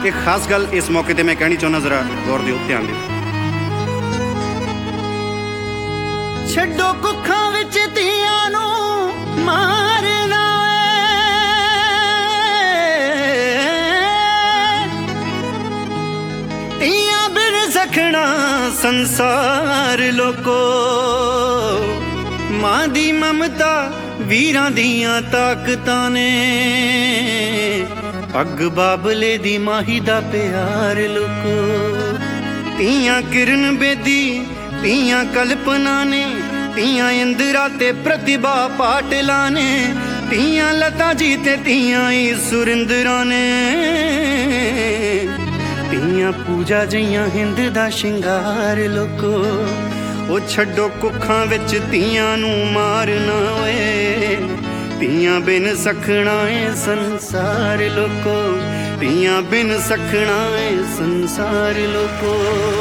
एक खास गल इस मौके ते मैं कहनी चाहुंदा, जरा गौर दिओ, ध्यान दिओ। छड्डो कुखां विच धीआं नूं मारना धीआं बिन सखना संसार लोको। मां दी ममता वीरां दियां ताकतां ने पग बाबले दी माही दा प्यार लोको। धीआं किरण बेदी धीआं कल्पना ने धीआं इंदिरा ते प्रतिभा पाटला ने धीआं लता जी ते धीआं ही सुरिंदरा ने धीआं पूजा जियां हिंद दा शिंगार लोको। ओ छड्डो कुखां विच धीआं नूं मारना ओए धीआं बिन सखना है संसार लोको। धीआं बिन सखना है संसार लोको।